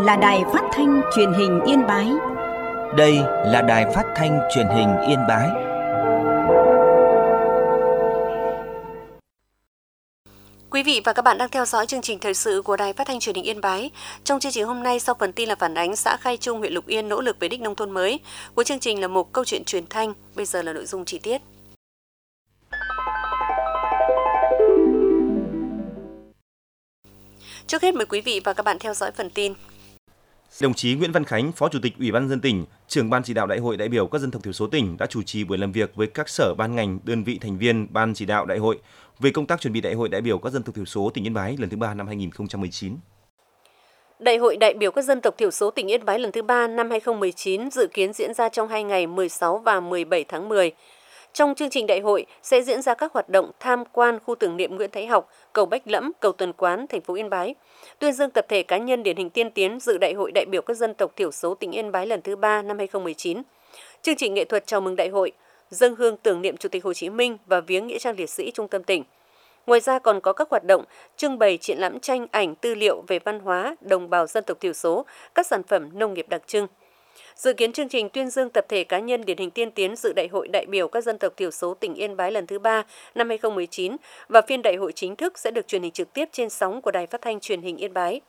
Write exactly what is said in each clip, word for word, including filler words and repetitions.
là đài phát thanh truyền hình Yên Bái. Đây là đài phát thanh truyền hình Yên Bái. Quý vị và các bạn đang theo dõi chương trình thời sự của Đài Phát thanh Truyền hình Yên Bái. Trong chương trình hôm nay, sau phần tin là phản ánh xã Khai Trung, huyện Lục Yên nỗ lực về đích nông thôn mới. Cuối chương trình là một câu chuyện truyền thanh. Bây giờ là nội dung chi tiết. Trước hết mời quý vị và các bạn theo dõi phần tin. Đồng chí Nguyễn Văn Khánh, Phó Chủ tịch Ủy ban nhân dân tỉnh, trưởng ban chỉ đạo Đại hội đại biểu các dân tộc thiểu số tỉnh đã chủ trì buổi làm việc với các sở ban ngành, đơn vị thành viên ban chỉ đạo đại hội về công tác chuẩn bị Đại hội đại biểu các dân tộc thiểu số tỉnh Yên Bái lần thứ ba năm hai nghìn không trăm mười chín. Đại hội đại biểu các dân tộc thiểu số tỉnh Yên Bái lần thứ ba năm hai nghìn không trăm mười chín dự kiến diễn ra trong hai ngày mười sáu và mười bảy tháng mười. Trong chương trình đại hội sẽ diễn ra các hoạt động tham quan khu tưởng niệm Nguyễn Thái Học, cầu Bách Lẫm, cầu Tuần Quán, thành phố Yên Bái, tuyên dương tập thể cá nhân điển hình tiên tiến dự Đại hội đại biểu các dân tộc thiểu số tỉnh Yên Bái lần thứ ba năm hai nghìn không trăm mười chín. Chương trình nghệ thuật chào mừng đại hội, dâng hương tưởng niệm Chủ tịch Hồ Chí Minh và viếng nghĩa trang liệt sĩ trung tâm tỉnh. Ngoài ra còn có các hoạt động trưng bày triển lãm tranh ảnh tư liệu về văn hóa đồng bào dân tộc thiểu số, các sản phẩm nông nghiệp đặc trưng. Dự kiến chương trình tuyên dương tập thể cá nhân điển hình tiên tiến dự Đại hội đại biểu các dân tộc thiểu số tỉnh Yên Bái lần thứ ba năm hai nghìn không trăm mười chín và phiên đại hội chính thức sẽ được truyền hình trực tiếp trên sóng của Đài Phát thanh Truyền hình Yên Bái.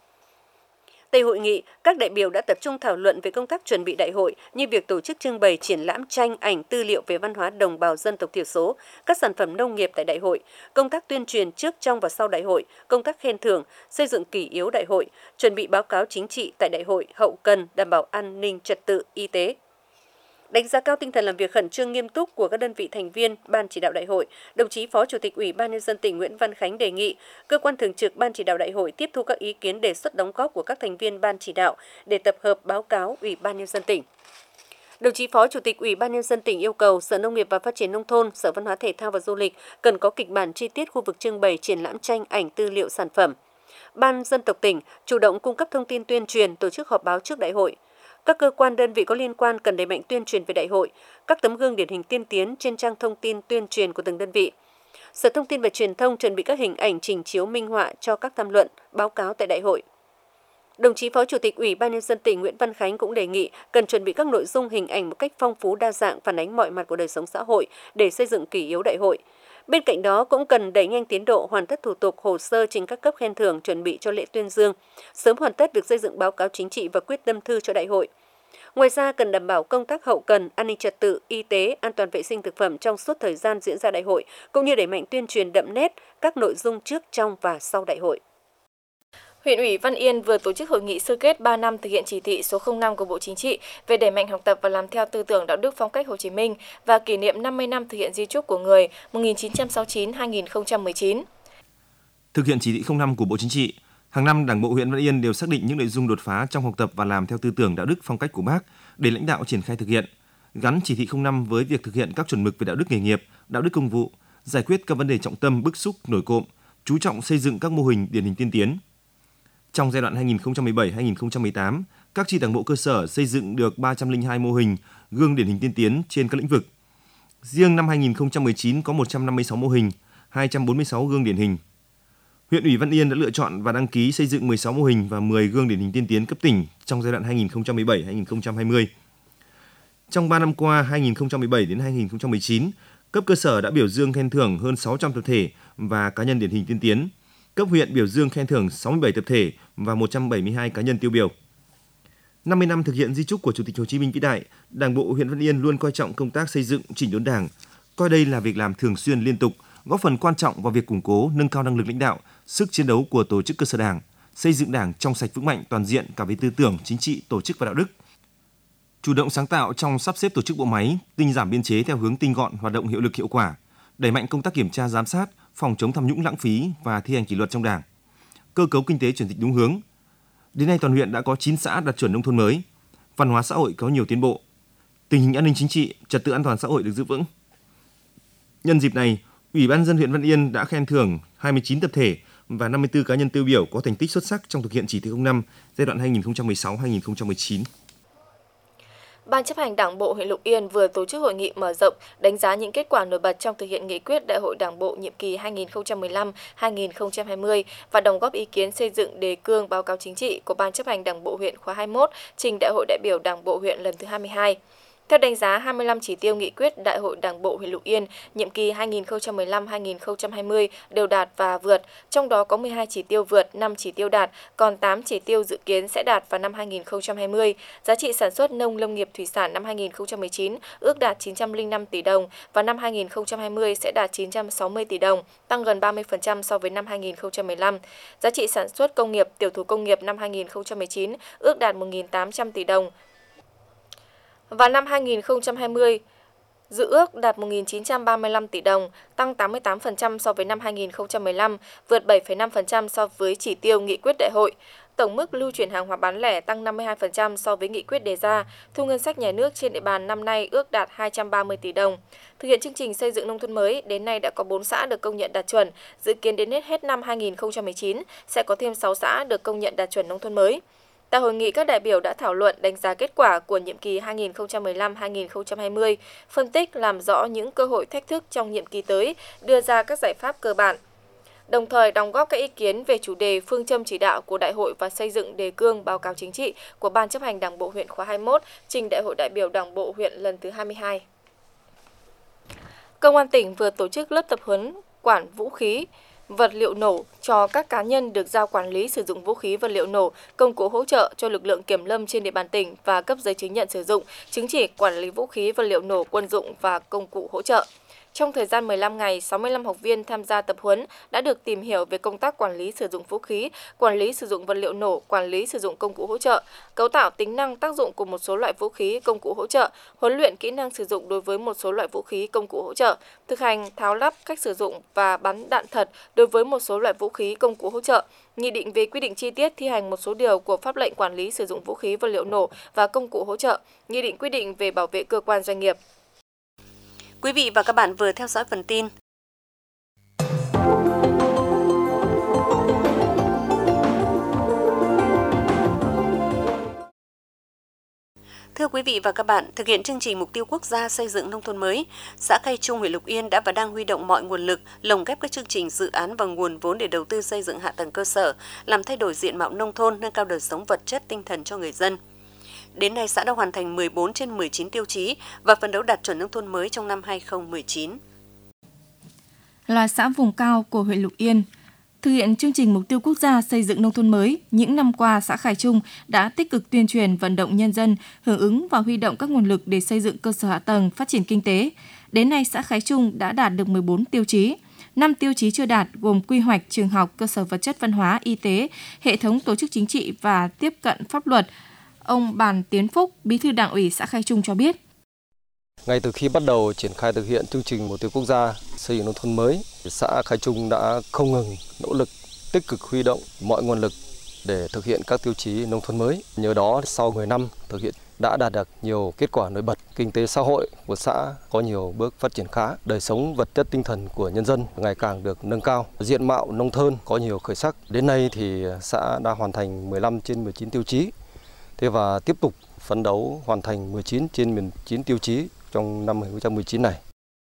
Tại hội nghị, các đại biểu đã tập trung thảo luận về công tác chuẩn bị đại hội như việc tổ chức trưng bày triển lãm tranh ảnh tư liệu về văn hóa đồng bào dân tộc thiểu số, các sản phẩm nông nghiệp tại đại hội, công tác tuyên truyền trước, trong và sau đại hội, công tác khen thưởng, xây dựng kỷ yếu đại hội, chuẩn bị báo cáo chính trị tại đại hội, hậu cần, đảm bảo an ninh trật tự, y tế. Đánh giá cao tinh thần làm việc khẩn trương nghiêm túc của các đơn vị thành viên Ban chỉ đạo đại hội, đồng chí Phó Chủ tịch Ủy ban nhân dân tỉnh Nguyễn Văn Khánh đề nghị cơ quan thường trực Ban chỉ đạo đại hội tiếp thu các ý kiến đề xuất đóng góp của các thành viên Ban chỉ đạo để tập hợp báo cáo Ủy ban nhân dân tỉnh. Đồng chí Phó Chủ tịch Ủy ban nhân dân tỉnh yêu cầu Sở Nông nghiệp và Phát triển nông thôn, Sở Văn hóa Thể thao và Du lịch cần có kịch bản chi tiết khu vực trưng bày triển lãm tranh ảnh tư liệu sản phẩm. Ban dân tộc tỉnh chủ động cung cấp thông tin tuyên truyền, tổ chức họp báo trước đại hội. Các cơ quan đơn vị có liên quan cần đẩy mạnh tuyên truyền về đại hội, các tấm gương điển hình tiên tiến trên trang thông tin tuyên truyền của từng đơn vị. Sở Thông tin và Truyền thông chuẩn bị các hình ảnh trình chiếu minh họa cho các tham luận, báo cáo tại đại hội. Đồng chí Phó Chủ tịch Ủy ban nhân dân tỉnh Nguyễn Văn Khánh cũng đề nghị cần chuẩn bị các nội dung hình ảnh một cách phong phú đa dạng phản ánh mọi mặt của đời sống xã hội để xây dựng kỷ yếu đại hội. Bên cạnh đó cũng cần đẩy nhanh tiến độ hoàn tất thủ tục hồ sơ trình các cấp khen thưởng chuẩn bị cho lễ tuyên dương, sớm hoàn tất việc xây dựng báo cáo chính trị và quyết tâm thư cho đại hội. Ngoài ra cần đảm bảo công tác hậu cần, an ninh trật tự, y tế, an toàn vệ sinh thực phẩm trong suốt thời gian diễn ra đại hội, cũng như đẩy mạnh tuyên truyền đậm nét các nội dung trước, trong và sau đại hội. Huyện ủy Văn Yên vừa tổ chức hội nghị sơ kết ba năm thực hiện chỉ thị số không năm của Bộ Chính trị về đẩy mạnh học tập và làm theo tư tưởng đạo đức phong cách Hồ Chí Minh và kỷ niệm năm mươi năm thực hiện di chúc của người một nghìn chín trăm sáu mươi chín đến hai nghìn không trăm mười chín. Thực hiện chỉ thị không năm của Bộ Chính trị, hàng năm Đảng bộ huyện Văn Yên đều xác định những nội dung đột phá trong học tập và làm theo tư tưởng đạo đức phong cách của Bác để lãnh đạo triển khai thực hiện, gắn chỉ thị không năm với việc thực hiện các chuẩn mực về đạo đức nghề nghiệp, đạo đức công vụ, giải quyết các vấn đề trọng tâm bức xúc nổi cộm, chú trọng xây dựng các mô hình điển hình tiên tiến. Trong giai đoạn hai nghìn không trăm mười bảy đến hai nghìn không trăm mười tám, các chi đảng bộ cơ sở xây dựng được ba trăm lẻ hai mô hình gương điển hình tiên tiến trên các lĩnh vực. Riêng năm hai nghìn không trăm mười chín có một trăm năm mươi sáu mô hình, hai trăm bốn mươi sáu gương điển hình. Huyện ủy Văn Yên đã lựa chọn và đăng ký xây dựng mười sáu mô hình và mười gương điển hình tiên tiến cấp tỉnh trong giai đoạn hai nghìn không trăm mười bảy đến hai nghìn không trăm hai mươi. Trong ba năm qua hai nghìn không trăm mười bảy đến hai nghìn không trăm mười chín, cấp cơ sở đã biểu dương khen thưởng hơn sáu trăm tập thể và cá nhân điển hình tiên tiến. Cấp huyện biểu dương khen thưởng sáu mươi bảy tập thể và một trăm bảy mươi hai cá nhân tiêu biểu. năm mươi năm thực hiện di chúc của Chủ tịch Hồ Chí Minh vĩ đại, Đảng bộ huyện Văn Yên luôn coi trọng công tác xây dựng chỉnh đốn Đảng, coi đây là việc làm thường xuyên liên tục, góp phần quan trọng vào việc củng cố, nâng cao năng lực lãnh đạo, sức chiến đấu của tổ chức cơ sở Đảng, xây dựng Đảng trong sạch vững mạnh toàn diện cả về tư tưởng, chính trị, tổ chức và đạo đức. Chủ động sáng tạo trong sắp xếp tổ chức bộ máy, tinh giảm biên chế theo hướng tinh gọn, hoạt động hiệu lực hiệu quả, đẩy mạnh công tác kiểm tra giám sát, phòng chống tham nhũng lãng phí và thi hành kỷ luật trong Đảng. Cơ cấu kinh tế chuyển dịch đúng hướng. Đến nay toàn huyện đã có chín xã đạt chuẩn nông thôn mới. Văn hóa xã hội có nhiều tiến bộ. Tình hình an ninh chính trị, trật tự an toàn xã hội được giữ vững. Nhân dịp này, Ủy ban nhân dân huyện Văn Yên đã khen thưởng hai mươi chín tập thể và năm mươi tư cá nhân tiêu biểu có thành tích xuất sắc trong thực hiện chỉ thị không năm giai đoạn hai nghìn không trăm mười sáu đến hai nghìn không trăm mười chín. Ban chấp hành Đảng bộ huyện Lục Yên vừa tổ chức hội nghị mở rộng đánh giá những kết quả nổi bật trong thực hiện nghị quyết Đại hội Đảng bộ nhiệm kỳ hai nghìn không trăm mười lăm đến hai nghìn không trăm hai mươi và đóng góp ý kiến xây dựng đề cương báo cáo chính trị của Ban chấp hành Đảng bộ huyện khóa hai mươi mốt trình Đại hội đại biểu Đảng bộ huyện lần thứ hai mươi hai. Theo đánh giá, hai mươi lăm chỉ tiêu nghị quyết Đại hội Đảng bộ huyện Lục Yên nhiệm kỳ hai nghìn không trăm mười lăm đến hai nghìn không trăm hai mươi đều đạt và vượt, trong đó có mười hai chỉ tiêu vượt, năm chỉ tiêu đạt, còn tám chỉ tiêu dự kiến sẽ đạt vào năm hai nghìn không trăm hai mươi. Giá trị sản xuất nông lâm nghiệp thủy sản năm hai nghìn không trăm mười chín ước đạt chín trăm lẻ năm tỷ đồng và năm hai nghìn không trăm hai mươi sẽ đạt chín trăm sáu mươi tỷ đồng, tăng gần ba mươi phần trăm so với năm hai nghìn không trăm mười lăm. Giá trị sản xuất công nghiệp, tiểu thủ công nghiệp năm hai nghìn không trăm mười chín ước đạt một nghìn tám trăm tỷ đồng. Và năm hai nghìn không trăm hai mươi, dự ước đạt một nghìn chín trăm ba mươi lăm tỷ đồng, tăng tám mươi tám phần trăm so với năm hai nghìn không trăm mười lăm, vượt bảy phẩy năm phần trăm so với chỉ tiêu nghị quyết đại hội. Tổng mức lưu chuyển hàng hóa bán lẻ tăng năm mươi hai phần trăm so với nghị quyết đề ra. Thu ngân sách nhà nước trên địa bàn năm nay ước đạt hai trăm ba mươi tỷ đồng. Thực hiện chương trình xây dựng nông thôn mới, đến nay đã có bốn xã được công nhận đạt chuẩn. Dự kiến đến hết năm hai nghìn không trăm mười chín sẽ có thêm sáu xã được công nhận đạt chuẩn nông thôn mới. Tại hội nghị, các đại biểu đã thảo luận đánh giá kết quả của nhiệm kỳ hai nghìn không trăm mười lăm đến hai nghìn không trăm hai mươi, phân tích làm rõ những cơ hội thách thức trong nhiệm kỳ tới, đưa ra các giải pháp cơ bản. Đồng thời đóng góp các ý kiến về chủ đề phương châm chỉ đạo của đại hội và xây dựng đề cương báo cáo chính trị của Ban chấp hành Đảng bộ huyện khóa hai mươi mốt trình Đại hội đại biểu Đảng bộ huyện lần thứ hai mươi hai. Công an tỉnh vừa tổ chức lớp tập huấn quản vũ khí, vật liệu nổ cho các cá nhân được giao quản lý sử dụng vũ khí, vật liệu nổ, công cụ hỗ trợ cho lực lượng kiểm lâm trên địa bàn tỉnh và cấp giấy chứng nhận sử dụng, chứng chỉ quản lý vũ khí, vật liệu nổ quân dụng và công cụ hỗ trợ. Trong thời gian mười lăm ngày, sáu mươi lăm học viên tham gia tập huấn đã được tìm hiểu về công tác quản lý sử dụng vũ khí, quản lý sử dụng vật liệu nổ, quản lý sử dụng công cụ hỗ trợ, cấu tạo tính năng tác dụng của một số loại vũ khí, công cụ hỗ trợ, huấn luyện kỹ năng sử dụng đối với một số loại vũ khí, công cụ hỗ trợ, thực hành tháo lắp, cách sử dụng và bắn đạn thật đối với một số loại vũ khí, công cụ hỗ trợ, nghị định về quy định chi tiết thi hành một số điều của pháp lệnh quản lý sử dụng vũ khí, vật liệu nổ và công cụ hỗ trợ, nghị định quy định về bảo vệ cơ quan doanh nghiệp. Quý vị và các bạn vừa theo dõi phần tin. Thưa quý vị và các bạn, thực hiện chương trình mục tiêu quốc gia xây dựng nông thôn mới, xã Khay Trung, huyện Lục Yên đã và đang huy động mọi nguồn lực, lồng ghép các chương trình dự án và nguồn vốn để đầu tư xây dựng hạ tầng cơ sở, làm thay đổi diện mạo nông thôn, nâng cao đời sống vật chất, tinh thần cho người dân. Đến nay, xã đã hoàn thành mười bốn trên mười chín tiêu chí và phấn đấu đạt chuẩn nông thôn mới trong năm hai nghìn không trăm mười chín. Là xã vùng cao của huyện Lục Yên, thực hiện chương trình mục tiêu quốc gia xây dựng nông thôn mới, những năm qua xã Khay Trung đã tích cực tuyên truyền vận động nhân dân hưởng ứng và huy động các nguồn lực để xây dựng cơ sở hạ tầng, phát triển kinh tế. Đến nay, xã Khay Trung đã đạt được mười bốn tiêu chí. năm tiêu chí chưa đạt gồm quy hoạch, trường học, cơ sở vật chất văn hóa, y tế, hệ thống tổ chức chính trị và tiếp cận pháp luật. Ông Bàn Tiến Phúc, Bí thư Đảng ủy xã Khay Trung cho biết. Ngay từ khi bắt đầu triển khai thực hiện chương trình mục tiêu quốc gia xây dựng nông thôn mới, xã Khay Trung đã không ngừng nỗ lực tích cực huy động mọi nguồn lực để thực hiện các tiêu chí nông thôn mới. Nhờ đó, sau mười năm thực hiện đã đạt được nhiều kết quả nổi bật. Kinh tế xã hội của xã có nhiều bước phát triển khá, đời sống vật chất tinh thần của nhân dân ngày càng được nâng cao. Diện mạo nông thôn có nhiều khởi sắc. Đến nay thì xã đã hoàn thành mười lăm trên mười chín tiêu chí. Thế và tiếp tục phấn đấu hoàn thành mười chín trên mười chín tiêu chí trong năm hai nghìn không trăm mười chín này.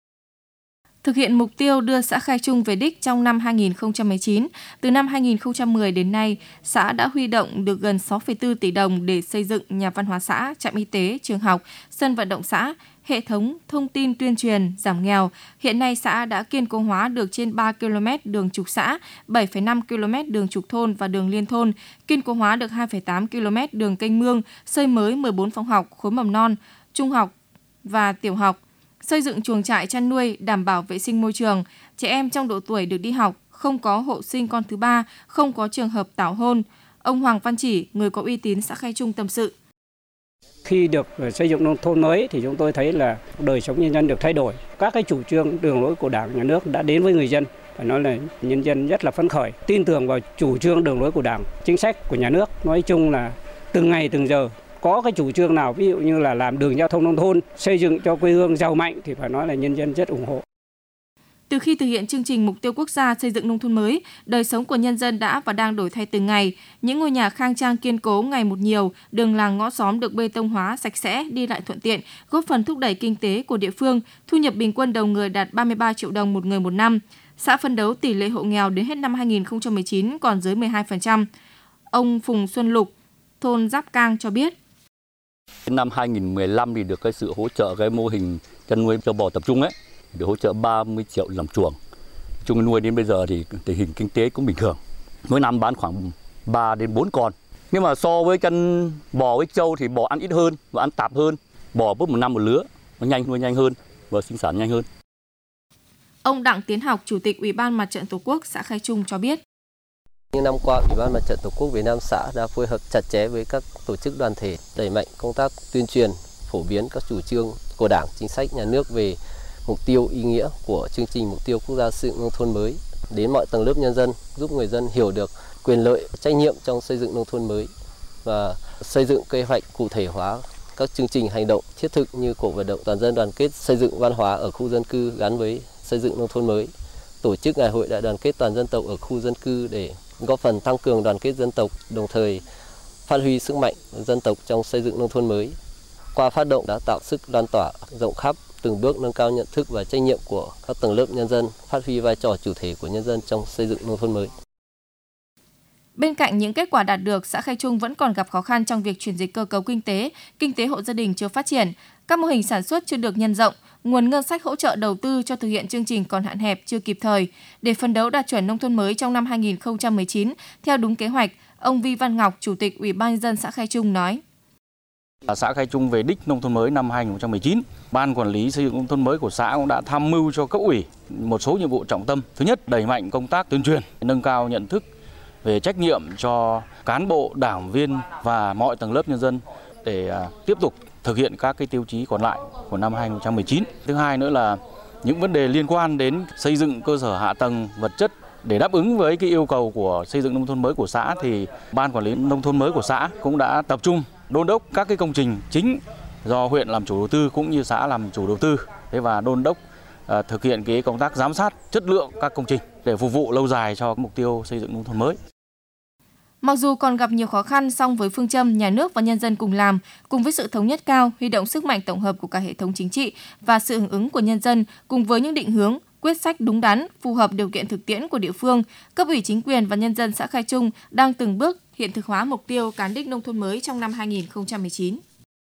Thực hiện mục tiêu đưa xã Khay Trung về đích trong năm hai nghìn không trăm mười chín, từ năm hai nghìn không trăm mười đến nay, xã đã huy động được gần sáu phẩy bốn tỷ đồng để xây dựng nhà văn hóa xã, trạm y tế, trường học, sân vận động xã, hệ thống thông tin tuyên truyền, giảm nghèo. Hiện nay xã đã kiên cố hóa được trên ba ki lô mét đường trục xã, bảy phẩy năm ki lô mét đường trục thôn và đường liên thôn, kiên cố hóa được hai phẩy tám ki lô mét đường kênh mương, xây mới mười bốn phòng học, khối mầm non, trung học và tiểu học, xây dựng chuồng trại chăn nuôi đảm bảo vệ sinh môi trường, trẻ em trong độ tuổi được đi học, không có hộ sinh con thứ ba, không có trường hợp tảo hôn. Ông Hoàng Văn Chỉ, người có uy tín xã Khay Trung tâm sự. Khi được xây dựng nông thôn mới thì chúng tôi thấy là đời sống nhân dân được thay đổi. Các cái chủ trương đường lối của Đảng, Nhà nước đã đến với người dân. Phải nói là nhân dân rất là phấn khởi, tin tưởng vào chủ trương đường lối của Đảng, chính sách của nhà nước. Nói chung là từng ngày từng giờ có cái chủ trương nào ví dụ như là làm đường giao thông nông thôn, xây dựng cho quê hương giàu mạnh thì phải nói là nhân dân rất ủng hộ. Từ khi thực hiện chương trình Mục tiêu Quốc gia xây dựng nông thôn mới, đời sống của nhân dân đã và đang đổi thay từng ngày. Những ngôi nhà khang trang kiên cố ngày một nhiều, đường làng ngõ xóm được bê tông hóa sạch sẽ, đi lại thuận tiện, góp phần thúc đẩy kinh tế của địa phương, thu nhập bình quân đầu người đạt ba mươi ba triệu đồng một người một năm. Xã phấn đấu tỷ lệ hộ nghèo đến hết năm hai nghìn không trăm mười chín còn dưới mười hai phần trăm. Ông Phùng Xuân Lục, thôn Giáp Cang cho biết. Năm hai nghìn không trăm mười lăm thì được cái sự hỗ trợ cái mô hình chăn nuôi châu bò tập trung ấy, được hỗ trợ ba mươi triệu làm chuồng. Chung nuôi đến bây giờ thì tình hình kinh tế cũng bình thường. Mỗi năm bán khoảng ba đến bốn con. Nhưng mà so với chăn bò với trâu thì bò ăn ít hơn và ăn tạp hơn. Bò bớt một năm một lứa, nó nhanh nuôi nhanh hơn và sinh sản nhanh hơn. Ông Đặng Tiến Học, Chủ tịch Ủy ban Mặt trận Tổ quốc xã Khai Trung cho biết. Những năm qua, Ủy ban Mặt trận Tổ quốc Việt Nam xã đã phối hợp chặt chẽ với các tổ chức đoàn thể, đẩy mạnh công tác tuyên truyền, phổ biến các chủ trương của Đảng, chính sách nhà nước về mục tiêu ý nghĩa của chương trình Mục tiêu Quốc gia xây dựng nông thôn mới đến mọi tầng lớp nhân dân, giúp người dân hiểu được quyền lợi, trách nhiệm trong xây dựng nông thôn mới và xây dựng kế hoạch cụ thể hóa các chương trình hành động thiết thực như cuộc vận động toàn dân đoàn kết xây dựng văn hóa ở khu dân cư gắn với xây dựng nông thôn mới, tổ chức ngày hội đại đoàn kết toàn dân tộc ở khu dân cư để góp phần tăng cường đoàn kết dân tộc, đồng thời phát huy sức mạnh dân tộc trong xây dựng nông thôn mới. Qua phát động đã tạo sức lan tỏa rộng khắp, từng bước nâng cao nhận thức và trách nhiệm của các tầng lớp nhân dân, phát huy vai trò chủ thể của nhân dân trong xây dựng nông thôn mới. Bên cạnh những kết quả đạt được, xã Khai Trung vẫn còn gặp khó khăn trong việc chuyển dịch cơ cấu kinh tế, kinh tế hộ gia đình chưa phát triển, các mô hình sản xuất chưa được nhân rộng, nguồn ngân sách hỗ trợ đầu tư cho thực hiện chương trình còn hạn hẹp, chưa kịp thời. Để phấn đấu đạt chuẩn nông thôn mới trong năm hai nghìn không trăm mười chín theo đúng kế hoạch, ông Vi Văn Ngọc, Chủ tịch Ủy ban nhân dân xã Khai Trung nói: Xã Khai Trung về đích nông thôn mới năm hai nghìn không trăm mười chín, Ban quản lý xây dựng nông thôn mới của xã cũng đã tham mưu cho cấp ủy một số nhiệm vụ trọng tâm. Thứ nhất, đẩy mạnh công tác tuyên truyền, nâng cao nhận thức về trách nhiệm cho cán bộ, đảng viên và mọi tầng lớp nhân dân để tiếp tục thực hiện các cái tiêu chí còn lại của năm hai nghìn không trăm mười chín. Thứ hai nữa là những vấn đề liên quan đến xây dựng cơ sở hạ tầng vật chất để đáp ứng với cái yêu cầu của xây dựng nông thôn mới của xã thì Ban quản lý nông thôn mới của xã cũng đã tập trung đôn đốc các cái công trình chính do huyện làm chủ đầu tư cũng như xã làm chủ đầu tư, thế và đôn đốc uh, thực hiện cái công tác giám sát chất lượng các công trình để phục vụ lâu dài cho mục tiêu xây dựng nông thôn mới. Mặc dù còn gặp nhiều khó khăn, song với phương châm nhà nước và nhân dân cùng làm, cùng với sự thống nhất cao, huy động sức mạnh tổng hợp của cả hệ thống chính trị và sự hưởng ứng của nhân dân, cùng với những định hướng, quyết sách đúng đắn, phù hợp điều kiện thực tiễn của địa phương, cấp ủy chính quyền và nhân dân xã Khai Trung đang từng bước hiện thực hóa mục tiêu cán đích nông thôn mới trong năm hai nghìn không trăm mười chín.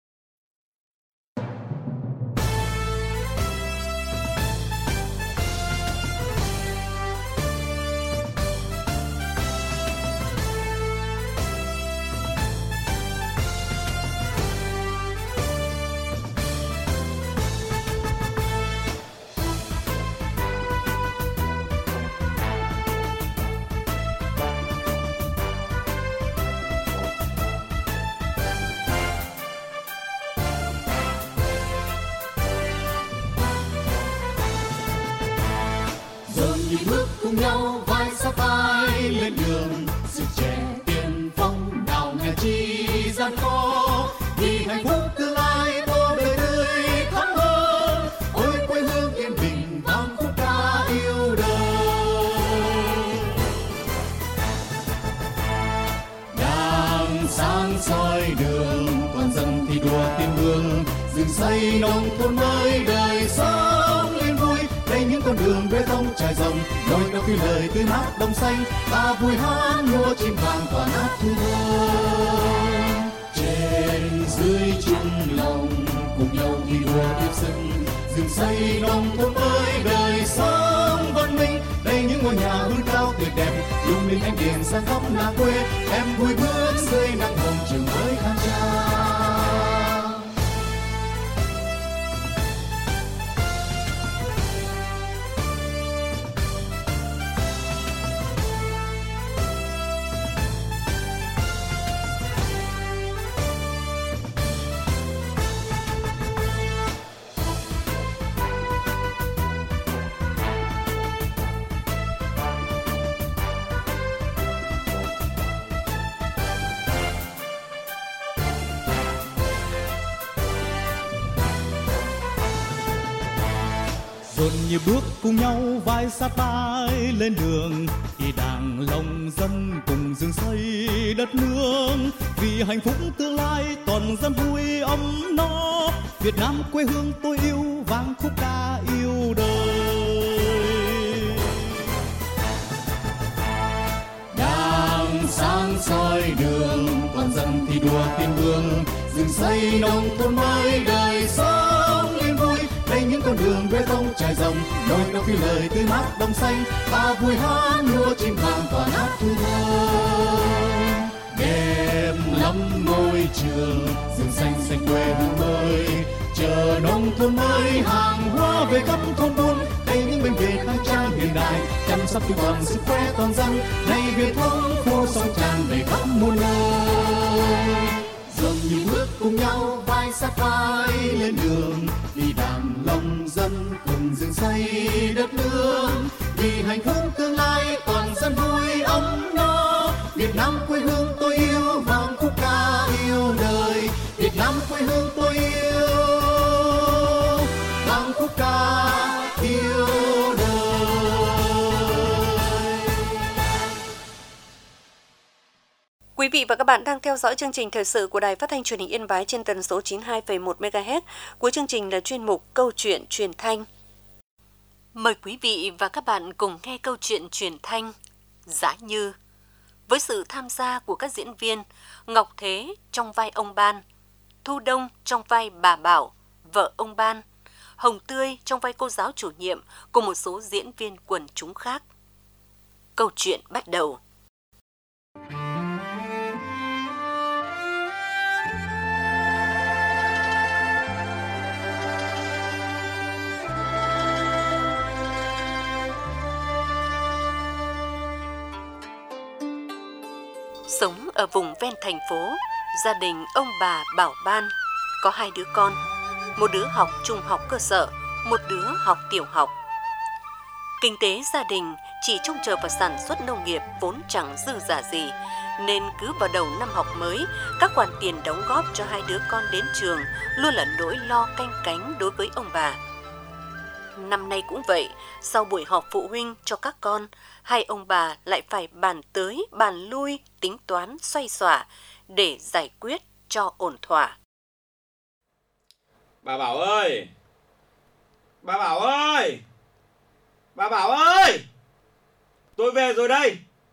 đi bước cùng nhau vai sát vai lên đường, sự trẻ tiên phong nào nghe chi gian khó, vì hạnh phúc tương lai tô đời tươi thắm hơn. Ôi quê hương yên bình vang khúc ca yêu đời, đang sáng soi đường toàn dân thi đua tiên hương, rừng xây nông thôn mới đời sống lên vui. Đây những con đường bê tông trải rộng, đôi đâu khi lời tươi mát đồng xanh, ta vui hát lúa chim vàng tỏa nát thu hương. Trên dưới chung lòng cùng nhau thi đua tiếp sức, rừng xây nông thôn mới đời sống văn minh. Đây những ngôi nhà hương cao tuyệt đẹp, lung linh ánh điện sáng khắp làng quê, em vui bước dưới nắng hồng trường mới khang trang. dồn nhịp bước cùng nhau vai sát vai lên đường, thì đảng lòng dân cùng dựng xây đất nước, vì hạnh phúc tương lai toàn dân vui ấm no. Việt Nam quê hương tôi yêu, vang khúc ca yêu đời. Đảng sáng soi đường, toàn dân thi đua tiến bước, dựng xây nông thôn mới đời sống yên vui. Đây những con đường bê tông trải rộng, đồi cao phi lời tươi mát đồng xanh, ta vui hát lúa chim vàng tỏa nát thu thơm. Đẹp lắm ngôi trường, rừng xanh xanh quê hương mới, chờ nông thôn mới hàng hóa về khắp thôn buôn. Đây những bệnh viện khang trang hiện đại, chăm sóc cho toàn sức khỏe toàn dân. Này Việt thống phố sông tràn đầy khắp muôn nơi. Dòng những bước cùng nhau vai sát vai lên đường, vì đảng lòng dân cùng dựng xây đất nước, vì hạnh phúc tương lai toàn dân vui ấm no. Việt Nam quê hương tôi yêu, vang khúc ca yêu đời. Việt Nam quê hương tôi yêu, vang khúc ca yêu đời. Quý vị và các bạn đang theo dõi chương trình thời sự của Đài Phát thanh Truyền hình Yên Bái trên tần số chín mươi hai phẩy một mê ga héc. Cuối chương trình là chuyên mục Câu chuyện truyền thanh. Mời quý vị và các bạn cùng nghe câu chuyện truyền thanh Giá Như, với sự tham gia của các diễn viên Ngọc Thế trong vai ông Ban, Thu Đông trong vai bà Bảo, vợ ông Ban, Hồng Tươi trong vai cô giáo chủ nhiệm cùng một số diễn viên quần chúng khác. Câu chuyện bắt đầu. Sống ở vùng ven thành phố, gia đình ông bà Bảo Ban có hai đứa con, một đứa học trung học cơ sở, một đứa học tiểu học. Kinh tế gia đình chỉ trông chờ vào sản xuất nông nghiệp vốn chẳng dư dả gì, nên cứ vào đầu năm học mới, các khoản tiền đóng góp cho hai đứa con đến trường luôn là nỗi lo canh cánh đối với ông bà. Năm nay cũng vậy, sau buổi họp phụ huynh cho các con, hai ông bà lại phải bàn tới, bàn lui, tính toán, xoay xỏa để giải quyết cho ổn thỏa. Bà Bảo ơi! Bà Bảo ơi! Bà Bảo ơi! Tôi về rồi đây!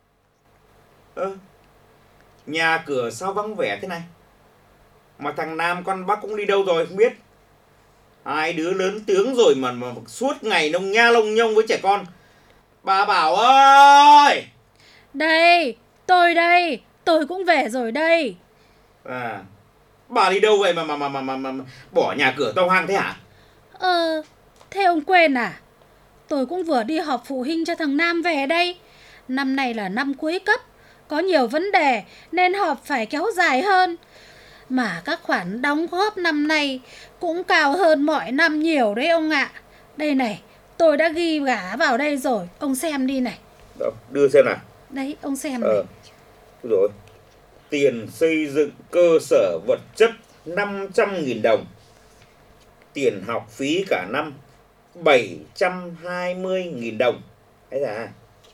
Ơ, ờ, nhà cửa sao vắng vẻ thế này? Mà thằng Nam con bác cũng đi đâu rồi không biết. Hai đứa lớn tướng rồi mà, mà suốt ngày nông nha lông nhông với trẻ con. Bà Bảo ơi! Đây, tôi đây, tôi cũng về rồi đây. À, bà đi đâu vậy mà mà mà mà, mà, mà bỏ nhà cửa tao hoang thế hả? Ờ, thế ông quên à? Tôi cũng vừa đi họp phụ huynh cho thằng Nam về đây. Năm nay là năm cuối cấp, có nhiều vấn đề nên họp phải kéo dài hơn. Mà các khoản đóng góp năm nay cũng cao hơn mọi năm nhiều đấy ông ạ. Đây này, tôi đã ghi gả vào đây rồi, ông xem đi này. Đâu, đưa xem nào. Đấy, ông xem ờ, này. Rồi, tiền xây dựng cơ sở vật chất năm trăm nghìn đồng. Tiền học phí cả năm bảy trăm hai mươi nghìn đồng. Đấy là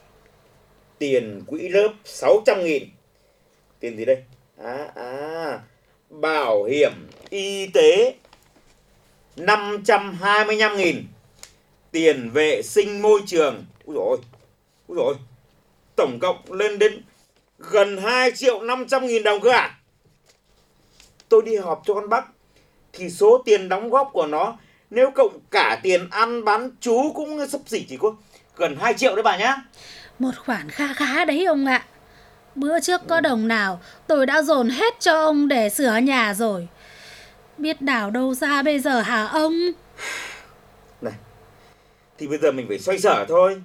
tiền quỹ lớp sáu trăm nghìn. Tiền gì đây? À, à, bảo hiểm y tế năm trăm hai mươi lăm nghìn. Tiền vệ sinh môi trường. Úi dồi ôi, úi dồi ôi, tổng cộng lên đến gần hai triệu năm trăm nghìn đồng cơ à? Tôi đi họp cho con Bắc thì số tiền đóng góp của nó nếu cộng cả tiền ăn bán chú cũng xấp xỉ chỉ có gần hai triệu đấy bà nhá. Một khoản kha khá đấy ông ạ. Bữa trước có đồng nào tôi đã dồn hết cho ông để sửa nhà rồi. Biết đảo đâu ra bây giờ hả ông? Này, thì bây giờ mình phải xoay sở thôi.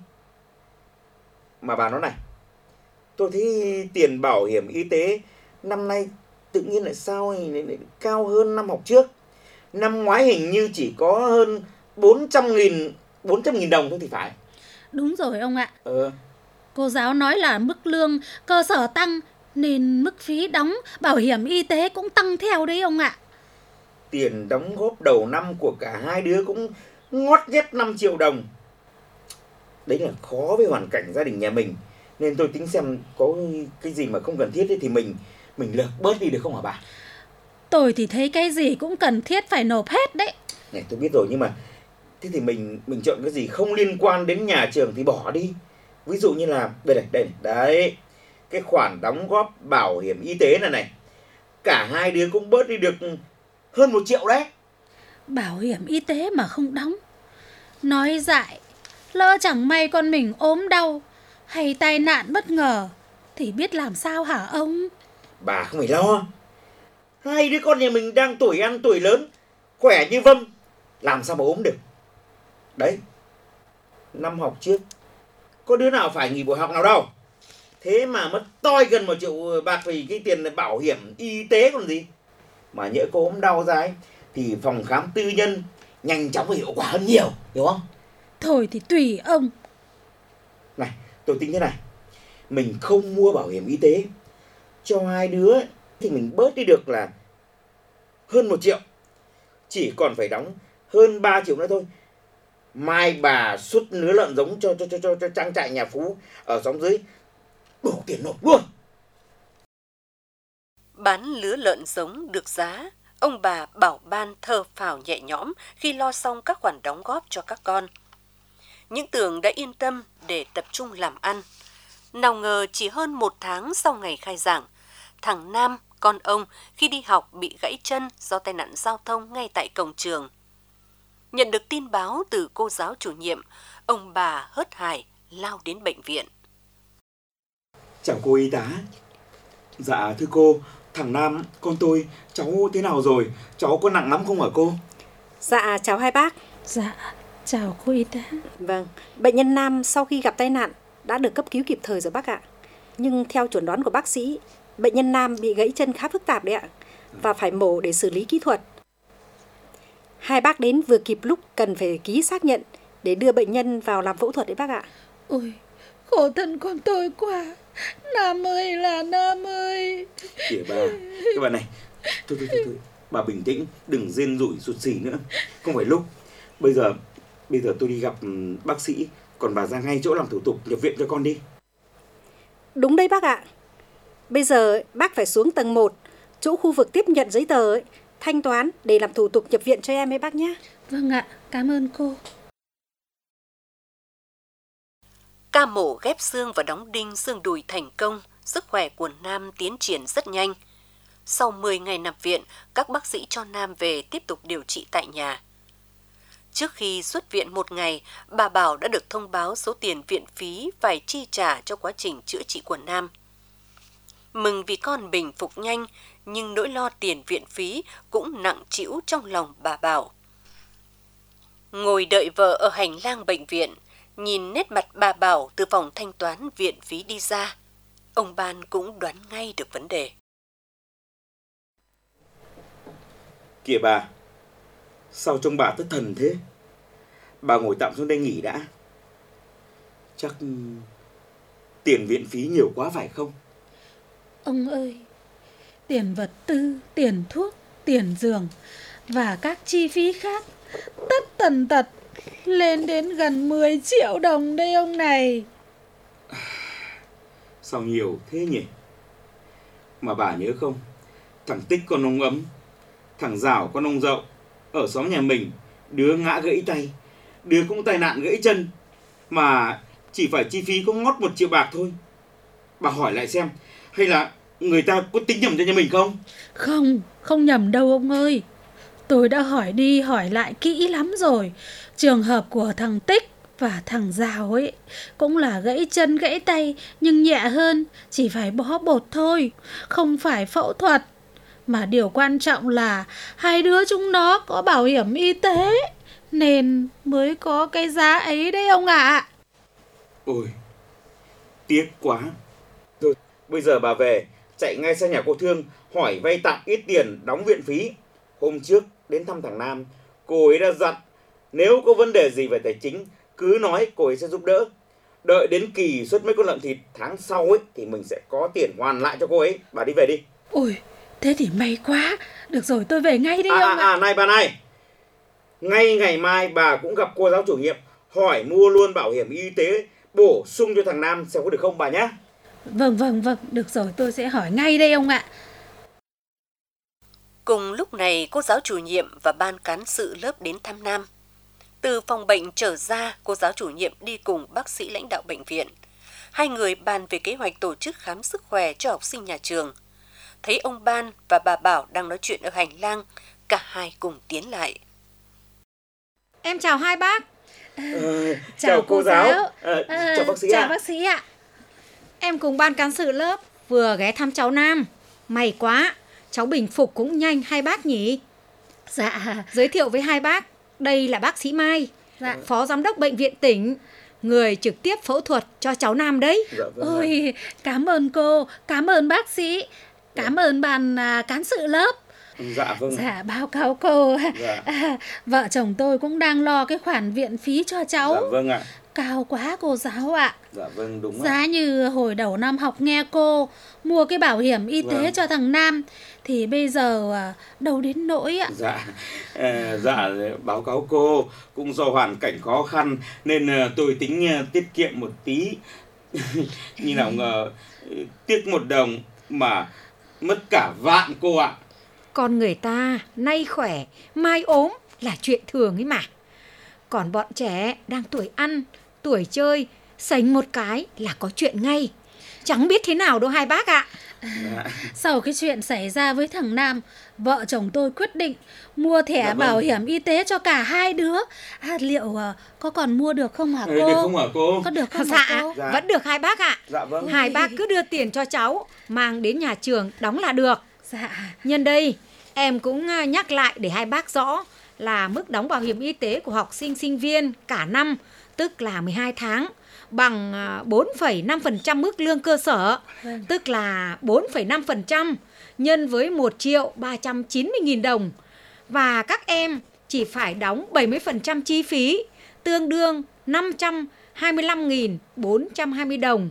Mà bà nói này, tôi thấy tiền bảo hiểm y tế năm nay tự nhiên lại sao lại, lại cao hơn năm học trước. Năm ngoái hình như chỉ có hơn bốn trăm nghìn, bốn trăm nghìn đồng thôi thì phải. Đúng rồi ông ạ. Ờ. Cô giáo nói là mức lương cơ sở tăng nên mức phí đóng bảo hiểm y tế cũng tăng theo đấy ông ạ. Tiền đóng góp đầu năm của cả hai đứa cũng ngót nghét năm triệu đồng. Đấy là khó với hoàn cảnh gia đình nhà mình, nên tôi tính xem có cái gì mà không cần thiết ấy thì mình mình lược bớt đi được không hả bà? Tôi thì thấy cái gì cũng cần thiết phải nộp hết đấy. Này, tôi biết rồi, nhưng mà thế thì mình mình chọn cái gì không liên quan đến nhà trường thì bỏ đi. Ví dụ như là đây này, đây này, đấy, cái khoản đóng góp bảo hiểm y tế này này, cả hai đứa cũng bớt đi được hơn một triệu đấy. Bảo hiểm y tế mà không đóng, nói dại, lỡ chẳng may con mình ốm đau hay tai nạn bất ngờ thì biết làm sao hả ông? Bà không phải lo, hai đứa con nhà mình đang tuổi ăn tuổi lớn, khỏe như vâm, làm sao mà ốm được. Đấy, năm học trước có đứa nào phải nghỉ buổi học nào đâu, thế mà mất toi gần một triệu bạc vì cái tiền bảo hiểm y tế còn gì. Mà nhỡ có ốm đau ra ấy, thì phòng khám tư nhân nhanh chóng và hiệu quả hơn nhiều, hiểu không? Thôi thì tùy ông. Này, tôi tính thế này, mình không mua bảo hiểm y tế cho hai đứa ấy, thì mình bớt đi được là hơn một triệu, chỉ còn phải đóng hơn ba triệu nữa thôi. Mai bà xuất nứa lợn giống cho cho cho cho, cho trang trại nhà Phú ở xóm dưới, đủ tiền nộp luôn. Bán lứa lợn giống được giá, ông bà bảo ban thở phào nhẹ nhõm khi lo xong các khoản đóng góp cho các con. Những tưởng đã yên tâm để tập trung làm ăn. Nào ngờ chỉ hơn một tháng sau ngày khai giảng, thằng Nam, con ông, khi đi học bị gãy chân do tai nạn giao thông ngay tại cổng trường. Nhận được tin báo từ cô giáo chủ nhiệm, ông bà hớt hải lao đến bệnh viện. Chào cô y tá. Dạ thưa cô, thằng Nam, con tôi, cháu thế nào rồi? Cháu có nặng lắm không hả cô? Dạ chào hai bác. Dạ chào cô y tá. Vâng, bệnh nhân Nam sau khi gặp tai nạn đã được cấp cứu kịp thời rồi bác ạ. Nhưng theo chuẩn đoán của bác sĩ, bệnh nhân Nam bị gãy chân khá phức tạp đấy ạ, và phải mổ để xử lý kỹ thuật. Hai bác đến vừa kịp lúc cần phải ký xác nhận để đưa bệnh nhân vào làm phẫu thuật đấy bác ạ. Ôi, khổ thân con tôi quá. Nam ơi là Nam ơi. Kìa bà, các bạn này, thôi, thôi, thôi, thôi, bà bình tĩnh, đừng rên rủi sụt sỉ nữa. Không phải lúc. Bây giờ, bây giờ tôi đi gặp bác sĩ, còn bà ra ngay chỗ làm thủ tục nhập viện cho con đi. Đúng đấy bác ạ. Bây giờ bác phải xuống tầng một, chỗ khu vực tiếp nhận giấy tờ ấy, thanh toán để làm thủ tục nhập viện cho em ấy bác nhé. Vâng ạ, cảm ơn cô. Ca mổ ghép xương và đóng đinh xương đùi thành công, sức khỏe của Nam tiến triển rất nhanh. Sau mười ngày nằm viện, các bác sĩ cho Nam về tiếp tục điều trị tại nhà. Trước khi xuất viện một ngày, bà Bảo đã được thông báo số tiền viện phí phải chi trả cho quá trình chữa trị của Nam. Mừng vì con bình phục nhanh, nhưng nỗi lo tiền viện phí cũng nặng trĩu trong lòng bà Bảo. Ngồi đợi vợ ở hành lang bệnh viện, nhìn nét mặt bà Bảo từ phòng thanh toán viện phí đi ra, ông Ban cũng đoán ngay được vấn đề. Kìa bà, sao trông bà thất thần thế? Bà ngồi tạm xuống đây nghỉ đã. Chắc tiền viện phí nhiều quá phải không? Ông ơi, tiền vật tư, tiền thuốc, tiền giường và các chi phí khác tất tần tật lên đến gần mười triệu đồng đây ông này. Sao nhiều thế nhỉ? Mà bà nhớ không, thằng Tích con ông Ấm, thằng Giảo con ông Dậu, ở xóm nhà mình, đứa ngã gãy tay, đứa cũng tai nạn gãy chân, mà chỉ phải chi phí có ngót một triệu bạc thôi. Bà hỏi lại xem, hay là người ta có tính nhầm cho nhà mình không? Không, không nhầm đâu ông ơi. Tôi đã hỏi đi hỏi lại kỹ lắm rồi. Trường hợp của thằng Tích và thằng Giàu ấy cũng là gãy chân gãy tay, nhưng nhẹ hơn, chỉ phải bó bột thôi, không phải phẫu thuật. Mà điều quan trọng là hai đứa chúng nó có bảo hiểm y tế, nên mới có cái giá ấy đấy ông ạ. À. Ôi, tiếc quá. Thôi, bây giờ bà về, chạy ngay sang nhà cô Thương, hỏi vay tạm ít tiền đóng viện phí. Hôm trước đến thăm thằng Nam, cô ấy đã dặn, nếu có vấn đề gì về tài chính, cứ nói cô ấy sẽ giúp đỡ. Đợi đến kỳ xuất mấy con lợn thịt tháng sau ấy, thì mình sẽ có tiền hoàn lại cho cô ấy. Bà đi về đi. Ôi, thế thì may quá. Được rồi, tôi về ngay đi à, ông ạ. À, à, này bà này, ngay ngày mai bà cũng gặp cô giáo chủ nhiệm hỏi mua luôn bảo hiểm y tế bổ sung cho thằng Nam xem có được không bà nhé. Vâng, vâng, vâng, được rồi, tôi sẽ hỏi ngay đây ông ạ. Cùng lúc này, cô giáo chủ nhiệm và ban cán sự lớp đến thăm Nam. Từ phòng bệnh trở ra, cô giáo chủ nhiệm đi cùng bác sĩ lãnh đạo bệnh viện. Hai người bàn về kế hoạch tổ chức khám sức khỏe cho học sinh nhà trường. Thấy ông Ban và bà Bảo đang nói chuyện ở hành lang, cả hai cùng tiến lại. Em chào hai bác. À, chào, chào cô, cô giáo. giáo. À, à, chào bác sĩ Chào ạ. bác sĩ ạ. Em cùng ban cán sự lớp vừa ghé thăm cháu Nam. May quá, cháu bình phục cũng nhanh hai bác nhỉ? Dạ. Giới thiệu với hai bác, đây là bác sĩ Mai, dạ. Phó giám đốc bệnh viện tỉnh, người trực tiếp phẫu thuật cho cháu Nam đấy. Dạ, vâng. Ôi, cảm ơn cô, cảm ơn bác sĩ, cảm dạ. ơn ban à, cán sự lớp. Dạ vâng. Dạ, báo cáo cô. Dạ. À, vợ chồng tôi cũng đang lo cái khoản viện phí cho cháu. Dạ vâng ạ. Cao quá cô giáo ạ. Dạ vâng, đúng ạ. Giá như hồi đầu năm học nghe cô mua cái bảo hiểm y tế vâng. cho thằng Nam thì bây giờ đâu đến nỗi ạ. Dạ, à, dạ báo cáo cô, cũng do hoàn cảnh khó khăn nên tôi tính tiết kiệm một tí. Như nào ngờ tiếc một đồng mà mất cả vạn cô ạ. Con người ta nay khỏe, mai ốm là chuyện thường ấy mà. Còn bọn trẻ đang tuổi ăn, tuổi chơi, sánh một cái là có chuyện ngay. Chẳng biết thế nào đâu hai bác ạ. À, sau cái chuyện xảy ra với thằng Nam, vợ chồng tôi quyết định mua thẻ dạ, bảo vâng. hiểm y tế cho cả hai đứa. À, liệu uh, có còn mua được không hả cô? Được không hả cô? Có được không dạ, hả cô? Dạ, vẫn được hai bác ạ. Dạ, vâng. Hai bác cứ đưa tiền cho cháu, mang đến nhà trường đóng là được. Dạ. Nhân đây, em cũng nhắc lại để hai bác rõ là mức đóng bảo hiểm y tế của học sinh sinh viên cả năm, tức là mười hai tháng, bằng bốn phẩy năm phần trăm mức lương cơ sở, vâng. tức là bốn phẩy năm phần trăm nhân với một triệu ba trăm chín mươi nghìn đồng. Và các em chỉ phải đóng bảy mươi phần trăm chi phí, tương đương năm trăm hai mươi lăm nghìn bốn trăm hai mươi đồng.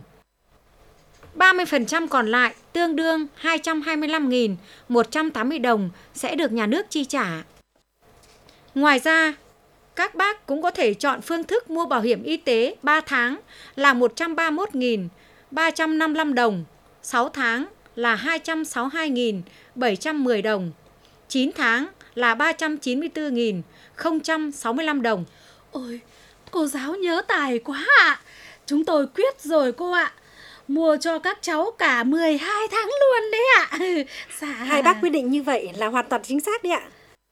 ba mươi phần trăm còn lại, tương đương hai trăm hai mươi lăm nghìn một trăm tám mươi đồng sẽ được nhà nước chi trả. Ngoài ra, các bác cũng có thể chọn phương thức mua bảo hiểm y tế ba tháng là một trăm ba mươi mốt nghìn ba trăm năm mươi lăm đồng, sáu tháng là hai trăm sáu mươi hai nghìn bảy trăm mười đồng, chín tháng là ba trăm chín mươi tư nghìn không trăm sáu mươi lăm đồng. Ôi, cô giáo nhớ tài quá ạ. Chúng tôi quyết rồi cô ạ. Mua cho các cháu cả mười hai tháng luôn đấy ạ. Dạ. Hai bác quyết định như vậy là hoàn toàn chính xác đấy ạ.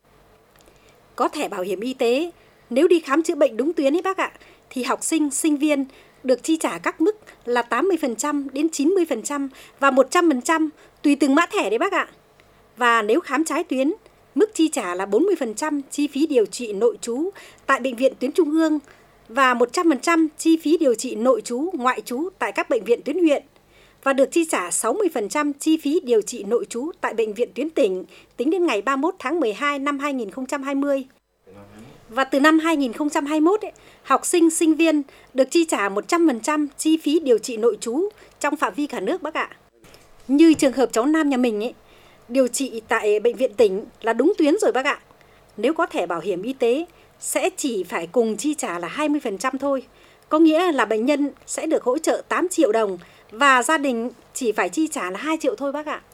Có thẻ bảo hiểm y tế, nếu đi khám chữa bệnh đúng tuyến ấy bác ạ, thì học sinh, sinh viên được chi trả các mức là tám mươi phần trăm đến chín mươi phần trăm và một trăm phần trăm tùy từng mã thẻ đấy bác ạ. Và nếu khám trái tuyến, mức chi trả là bốn mươi phần trăm chi phí điều trị nội trú tại bệnh viện tuyến trung ương và một trăm phần trăm chi phí điều trị nội trú, ngoại trú tại các bệnh viện tuyến huyện và được chi trả sáu mươi phần trăm chi phí điều trị nội trú tại bệnh viện tuyến tỉnh tính đến ngày ba mươi mốt tháng mười hai năm hai nghìn không trăm hai mươi. Và từ năm hai nghìn không trăm hai mươi mốt, ấy, học sinh, sinh viên được chi trả một trăm phần trăm chi phí điều trị nội trú trong phạm vi cả nước bác ạ. Như trường hợp cháu Nam nhà mình, ấy, điều trị tại bệnh viện tỉnh là đúng tuyến rồi bác ạ. Nếu có thẻ bảo hiểm y tế, sẽ chỉ phải cùng chi trả là hai mươi phần trăm thôi. Có nghĩa là bệnh nhân sẽ được hỗ trợ tám triệu đồng và gia đình chỉ phải chi trả là hai triệu thôi bác ạ.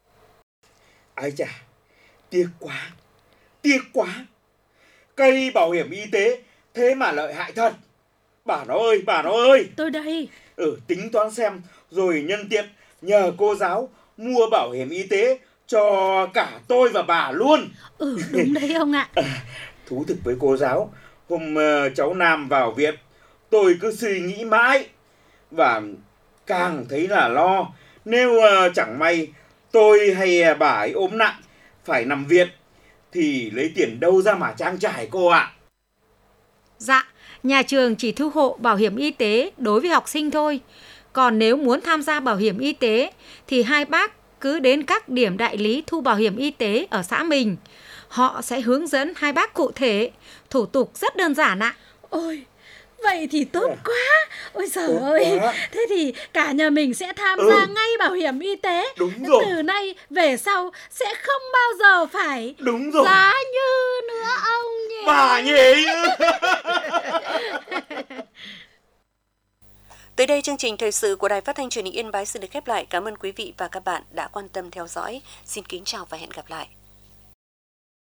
Ái chà, tiếc quá, tiếc quá. Cây bảo hiểm y tế thế mà lợi hại thật. Bà nó ơi, bà nó ơi. Tôi đây. Ừ, tính toán xem rồi nhân tiện nhờ cô giáo mua bảo hiểm y tế cho cả tôi và bà luôn. Ừ, đúng đấy ông ạ. Thú thực với cô giáo, hôm uh, cháu Nam vào viện, tôi cứ suy nghĩ mãi và càng thấy là lo. Nếu uh, chẳng may tôi hay bà ấy ốm nặng phải nằm viện thì lấy tiền đâu ra mà trang trải cô ạ? Dạ, nhà trường chỉ thu hộ bảo hiểm y tế đối với học sinh thôi. Còn nếu muốn tham gia bảo hiểm y tế thì hai bác cứ đến các điểm đại lý thu bảo hiểm y tế ở xã mình. Họ sẽ hướng dẫn hai bác cụ thể, thủ tục rất đơn giản ạ. Ôi, vậy thì tốt quá. Ôi giời ơi, thế thì cả nhà mình sẽ tham gia ừ. ngay bảo hiểm y tế. Đúng rồi. Từ nay về sau sẽ không bao giờ phải Đúng rồi. giá như nữa ông nhỉ. bà nhỉ. Tới đây chương trình thời sự của Đài Phát thanh Truyền hình Yên Bái xin được khép lại. Cảm ơn quý vị và các bạn đã quan tâm theo dõi. Xin kính chào và hẹn gặp lại.